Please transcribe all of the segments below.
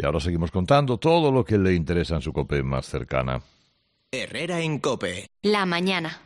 Y ahora seguimos contando todo lo que le interesa en su COPE más cercana. Herrera en COPE. La mañana.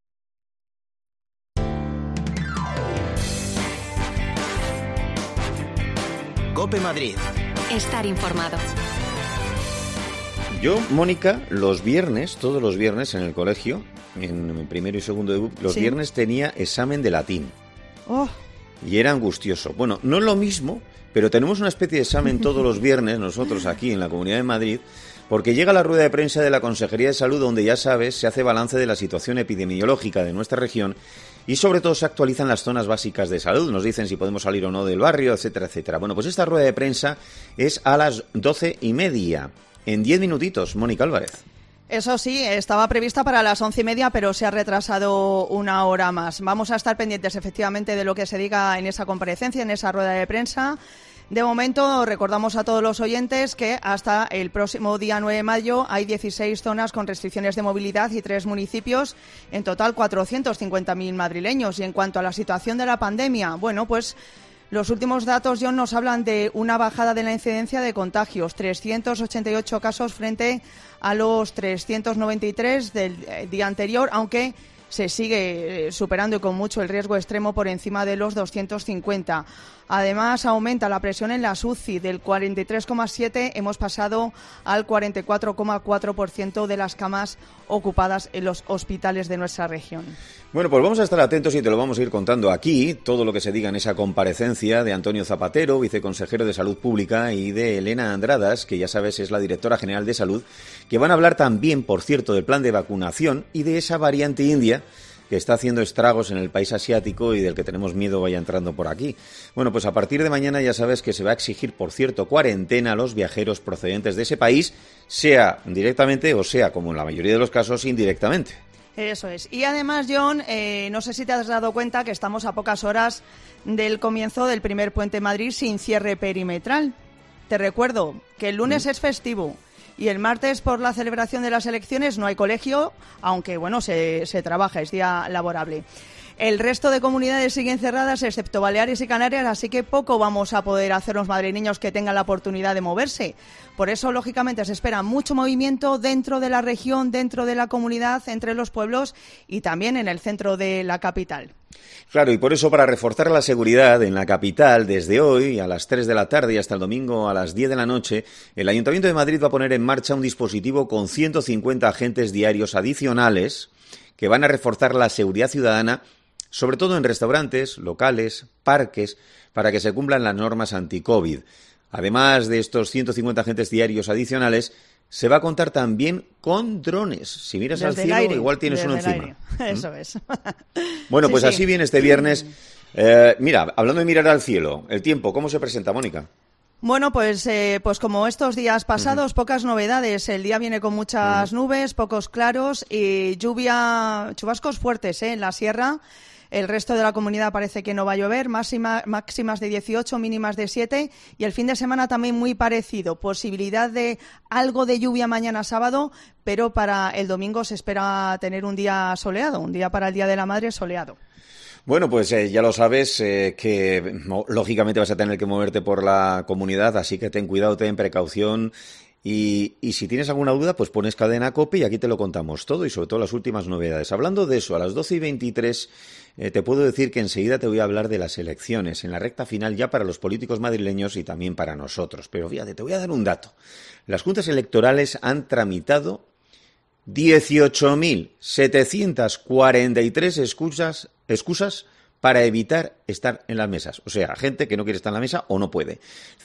COPE Madrid. Estar informado. Yo, Mónica, los viernes, todos los viernes en el colegio, en primero y segundo de BUP, los viernes tenía examen de latín. Oh. Y era angustioso. Bueno, no es lo mismo, pero tenemos una especie de examen todos los viernes, nosotros aquí en la Comunidad de Madrid, porque llega la rueda de prensa de la Consejería de Salud, donde ya sabes, se hace balance de la situación epidemiológica de nuestra región y sobre todo se actualizan las zonas básicas de salud, nos dicen si podemos salir o no del barrio, etcétera, etcétera. Bueno, pues esta rueda de prensa es a las 12:30, en 10 minutitos, Mónica Álvarez. Eso sí, estaba prevista para las 11:30, pero se ha retrasado una hora más. Vamos a estar pendientes, efectivamente, de lo que se diga en esa comparecencia, en esa rueda de prensa. De momento, recordamos a todos los oyentes que hasta el próximo día 9 de mayo hay 16 zonas con restricciones de movilidad y 3 municipios, en total 450.000 madrileños. Y en cuanto a la situación de la pandemia, bueno, pues los últimos datos, John, nos hablan de una bajada de la incidencia de contagios, 388 casos frente a los 393 del día anterior, aunque se sigue superando y con mucho el riesgo extremo por encima de los 250. Además, aumenta la presión en las UCI. Del 43,7 hemos pasado al 44,4% de las camas ocupadas en los hospitales de nuestra región. Bueno, pues vamos a estar atentos y te lo vamos a ir contando aquí, todo lo que se diga en esa comparecencia de Antonio Zapatero, viceconsejero de Salud Pública, y de Elena Andradas, que ya sabes es la directora general de Salud, que van a hablar también, por cierto, del plan de vacunación y de esa variante india que está haciendo estragos en el país asiático y del que tenemos miedo vaya entrando por aquí. Bueno, pues a partir de mañana ya sabes que se va a exigir, por cierto, cuarentena a los viajeros procedentes de ese país, sea directamente o sea, como en la mayoría de los casos, indirectamente. Eso es. Y además, John, no sé si te has dado cuenta que estamos a pocas horas del comienzo del primer puente Madrid sin cierre perimetral. Te recuerdo que el lunes es festivo. Y el martes, por la celebración de las elecciones, no hay colegio, aunque, bueno, se trabaja, es día laborable. El resto de comunidades siguen cerradas, excepto Baleares y Canarias, así que poco vamos a poder hacer los madrileños que tengan la oportunidad de moverse. Por eso, lógicamente, se espera mucho movimiento dentro de la región, dentro de la comunidad, entre los pueblos y también en el centro de la capital. Claro, y por eso, para reforzar la seguridad en la capital, desde hoy a las 3 de la tarde y hasta el domingo a las 10 de la noche, el Ayuntamiento de Madrid va a poner en marcha un dispositivo con 150 agentes diarios adicionales que van a reforzar la seguridad ciudadana, sobre todo en restaurantes, locales, parques, para que se cumplan las normas anti-COVID. Además de estos 150 agentes diarios adicionales, se va a contar también con drones. Si miras desde al cielo, aire, igual tienes uno encima. Eso es. Bueno, Sí, pues sí. así viene este viernes. Mira, hablando de mirar al cielo, el tiempo, ¿cómo se presenta, Mónica? Bueno, pues como estos días pasados, pocas novedades. El día viene con muchas nubes, pocos claros y chubascos fuertes en la sierra. El resto de la comunidad parece que no va a llover, máximas de 18, mínimas de 7 y el fin de semana también muy parecido. Posibilidad de algo de lluvia mañana sábado, pero para el domingo se espera tener un día soleado, un día para el Día de la Madre soleado. Bueno, pues ya lo sabes que lógicamente vas a tener que moverte por la comunidad, así que ten cuidado, ten precaución. Y si tienes alguna duda, pues pones Cadena COPE y aquí te lo contamos todo y sobre todo las últimas novedades. Hablando de eso, a las 12:23 te puedo decir que enseguida te voy a hablar de las elecciones, en la recta final ya para los políticos madrileños y también para nosotros. Pero fíjate, te voy a dar un dato. Las juntas electorales han tramitado 18.743 excusas para evitar estar en las mesas. O sea, gente que no quiere estar en la mesa o no puede.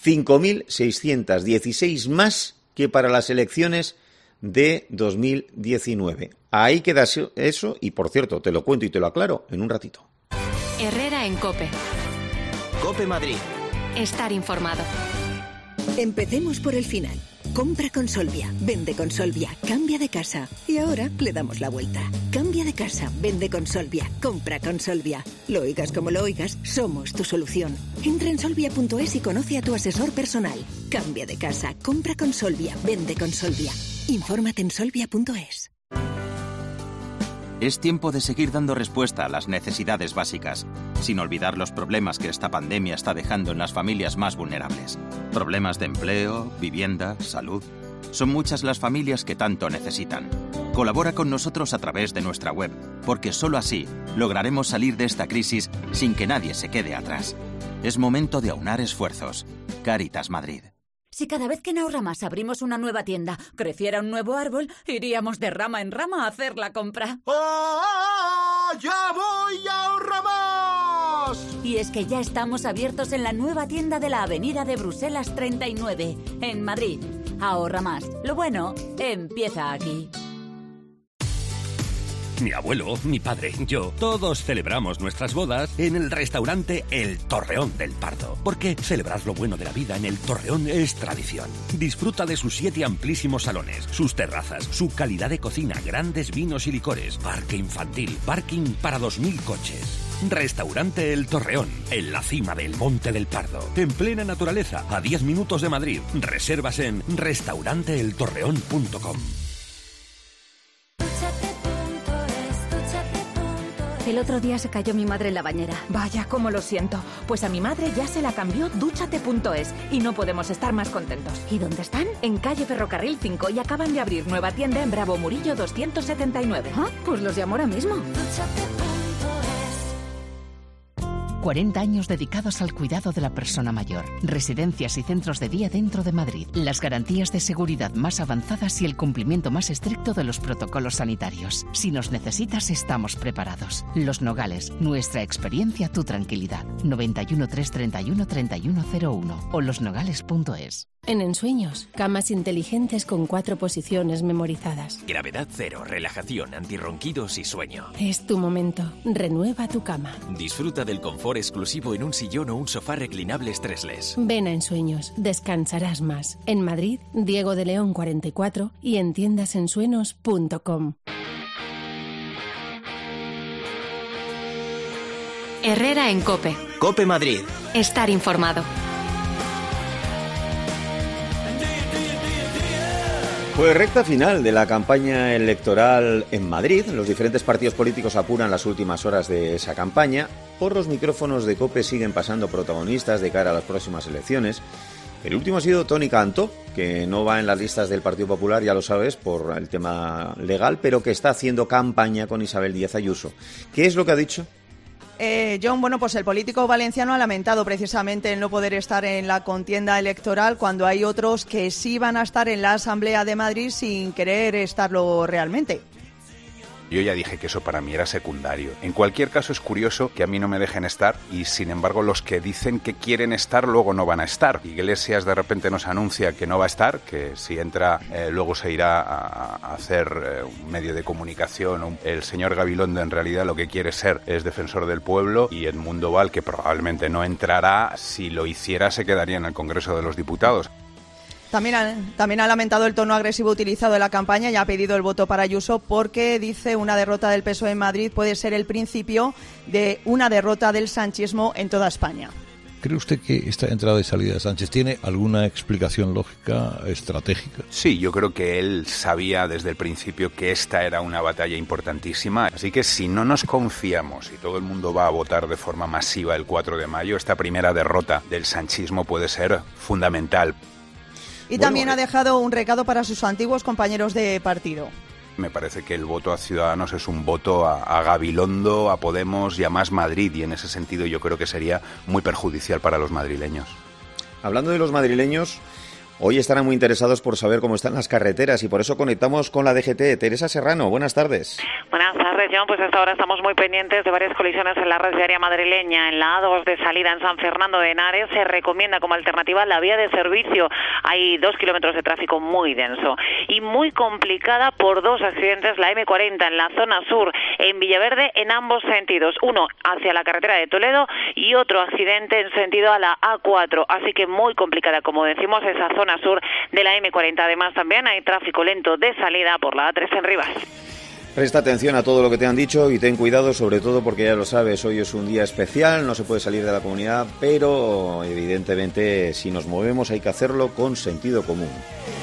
5.616 más que para las elecciones de 2019. Ahí queda eso y, por cierto, te lo cuento y te lo aclaro en un ratito. Herrera en COPE. COPE Madrid. Estar informado. Empecemos por el final. Compra con Solvia, vende con Solvia, cambia de casa. Y ahora le damos la vuelta. Cambia de casa, vende con Solvia, compra con Solvia. Lo oigas como lo oigas, somos tu solución. Entra en solvia.es y conoce a tu asesor personal. Cambia de casa, compra con Solvia, vende con Solvia. Infórmate en solvia.es. Es tiempo de seguir dando respuesta a las necesidades básicas. sin olvidar los problemas que esta pandemia está dejando en las familias más vulnerables. Problemas de empleo, vivienda, salud. Son muchas las familias que tanto necesitan. Colabora con nosotros a través de nuestra web, porque solo así lograremos salir de esta crisis sin que nadie se quede atrás. Es momento de aunar esfuerzos. Cáritas Madrid. Si cada vez que en Ahorramás abrimos una nueva tienda, creciera un nuevo árbol, iríamos de rama en rama a hacer la compra. ¡Ah! ¡Ya voy a Ahorramás! Y es que ya estamos abiertos en la nueva tienda de la Avenida de Bruselas 39, en Madrid. Ahorramás. Lo bueno empieza aquí. Mi abuelo, mi padre, yo, todos celebramos nuestras bodas en el restaurante El Torreón del Pardo. Porque celebrar lo bueno de la vida en El Torreón es tradición. Disfruta de sus 7 amplísimos salones, sus terrazas, su calidad de cocina, grandes vinos y licores, parque infantil, parking para 2.000 coches. Restaurante El Torreón, en la cima del Monte del Pardo, en plena naturaleza, a 10 minutos de Madrid. Reservas en restauranteeltorreón.com. El otro día se cayó mi madre en la bañera. Vaya, cómo lo siento. Pues a mi madre ya se la cambió Dúchate.es y no podemos estar más contentos. ¿Y dónde están? En calle Ferrocarril 5 y acaban de abrir nueva tienda en Bravo Murillo 279. Ah, pues los llamo ahora mismo. 40 años dedicados al cuidado de la persona mayor. Residencias y centros de día dentro de Madrid. Las garantías de seguridad más avanzadas y el cumplimiento más estricto de los protocolos sanitarios. Si nos necesitas, estamos preparados. Los Nogales, nuestra experiencia, tu tranquilidad. 91 331 3101 o losnogales.es. En Ensueños, camas inteligentes con 4 posiciones memorizadas. Gravedad cero, relajación, antirronquidos y sueño. Es tu momento. Renueva tu cama. Disfruta del confort exclusivo en un sillón o un sofá reclinable stressless. Ven a Ensueños, descansarás más. En Madrid, Diego de León 44 y en tiendasensuenos.com. Herrera en COPE. COPE Madrid. Estar informado. Pues recta final de la campaña electoral en Madrid. Los diferentes partidos políticos apuran las últimas horas de esa campaña. Por los micrófonos de COPE siguen pasando protagonistas de cara a las próximas elecciones. El último ha sido Toni Cantó, que no va en las listas del Partido Popular, ya lo sabes, por el tema legal, pero que está haciendo campaña con Isabel Díaz Ayuso. ¿Qué es lo que ha dicho? John, bueno, pues el político valenciano ha lamentado precisamente el no poder estar en la contienda electoral cuando hay otros que sí van a estar en la Asamblea de Madrid sin querer estarlo realmente. Yo ya dije que eso para mí era secundario. En cualquier caso es curioso que a mí no me dejen estar y sin embargo los que dicen que quieren estar luego no van a estar. Iglesias de repente nos anuncia que no va a estar, que si entra luego se irá a hacer un medio de comunicación. El señor Gabilondo en realidad lo que quiere ser es defensor del pueblo y Edmundo Val, que probablemente no entrará, si lo hiciera se quedaría en el Congreso de los Diputados. También ha lamentado el tono agresivo utilizado en la campaña y ha pedido el voto para Ayuso porque, dice, una derrota del PSOE en Madrid puede ser el principio de una derrota del sanchismo en toda España. ¿Cree usted que esta entrada y salida de Sánchez tiene alguna explicación lógica, estratégica? Sí, yo creo que él sabía desde el principio que esta era una batalla importantísima. Así que si no nos confiamos y todo el mundo va a votar de forma masiva el 4 de mayo, esta primera derrota del sanchismo puede ser fundamental. Y también ha dejado un recado para sus antiguos compañeros de partido. Me parece que el voto a Ciudadanos es un voto a Gabilondo, a Podemos y a Más Madrid, y en ese sentido yo creo que sería muy perjudicial para los madrileños. Hablando de los madrileños, hoy estarán muy interesados por saber cómo están las carreteras y por eso conectamos con la DGT. Teresa Serrano, buenas tardes. Buenas tardes, John. Pues hasta ahora estamos muy pendientes de varias colisiones en la red viaria madrileña. En la A2 de salida en San Fernando de Henares se recomienda como alternativa la vía de servicio. Hay 2 kilómetros de tráfico muy denso y muy complicada por 2 accidentes. La M40 en la zona sur, en Villaverde, en ambos sentidos. Uno hacia la carretera de Toledo y otro accidente en sentido a la A4. Así que muy complicada, como decimos, esa zona sur de la M40. Además, también hay tráfico lento de salida por la A3 en Rivas. Presta atención a todo lo que te han dicho y ten cuidado, sobre todo porque ya lo sabes, hoy es un día especial, no se puede salir de la comunidad, pero evidentemente si nos movemos hay que hacerlo con sentido común.